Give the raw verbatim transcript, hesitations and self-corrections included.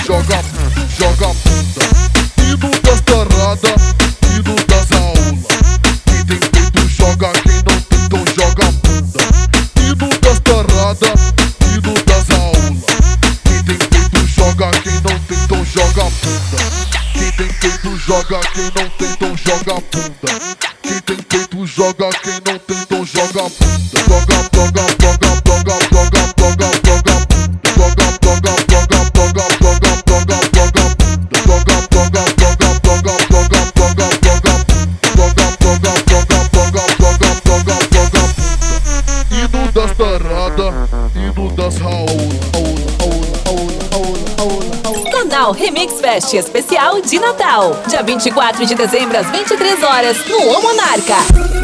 joga, joga bunda. Hino das tarada, hino das aulas. Quem tem peito joga, quem não tem então joga bunda. Hino das tarada, hino das aulas. Quem tem peito joga, quem não tem então joga bunda. Quem tem peito joga, quem não tem então joga bunda. Quem tem peito joga, quem não tem então joga bunda. Joga, joga, joga, joga, joga, joga, joga bunda. Joga, joga, joga, joga, joga, joga, joga bunda. Joga, joga, joga, joga, joga, joga, joga bunda. Joga, joga, joga, joga, joga, joga, joga bunda. Hino das tarada, hino das Raul, Raul, Raul, Raul, Raul, Raul. Canal Remix Fest especial de Natal, dia vinte e quatro de dezembro às vinte e três horas no O Monarca.